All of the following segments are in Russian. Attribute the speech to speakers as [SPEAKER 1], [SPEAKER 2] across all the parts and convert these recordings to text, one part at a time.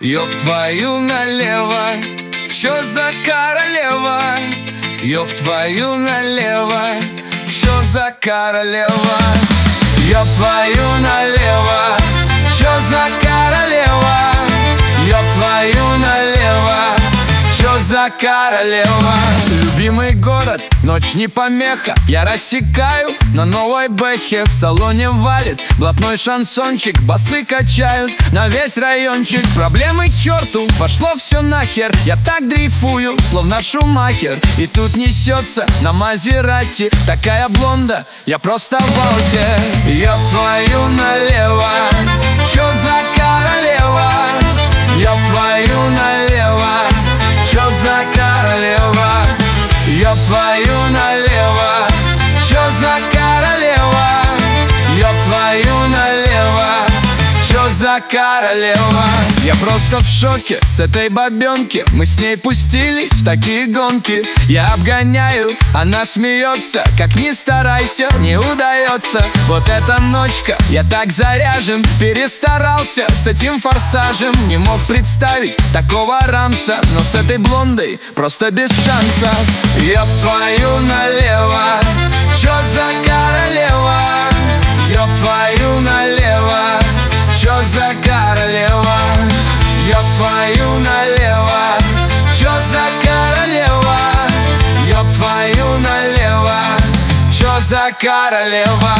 [SPEAKER 1] Ёб твою налево, чё за королева? Ёб твою налево, чё за королева? Ёб твою налево, чё за королева? Ёб твою налево, чё за королева? Любимый город, ночь не помеха. Я рассекаю на новой бэхе. В салоне валит блатной шансончик. Басы качают на весь райончик. Проблемы к черту, пошло все нахер. Я так дрейфую, словно Шумахер. И тут несется на Мазерати такая блонда, я просто в ауте. Ёб твою налево, чё за королева? Ёб твою налево, чё за королева? Ёб твою налево, чё за королева? Ёб твою налево, чё за королева? Я просто в шоке с этой бабёнки. Мы с ней пустились в такие гонки. Я обгоняю, она смеется. Как ни старайся, не удается. Вот эта ночка, я так заряжен. Перестарался с этим форсажем. Не мог представить такого рамса, но с этой блондой просто без шансов. Ёб твою налево, чё за королева? Ёб твою налево, чё за королева? Ёб твою налево, чё за королева? Ёб твою налево, чё за королева?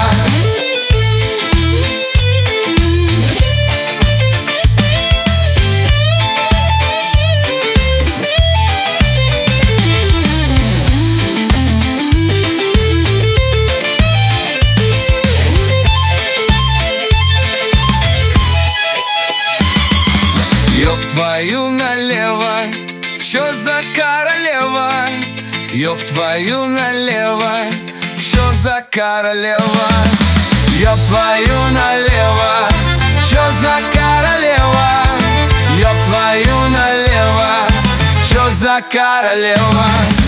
[SPEAKER 1] Ёб твою налево, чё за королева? Ёб твою налево, чё за королева? Ёб твою налево, чё за королева? Ёб твою налево, чё за королева?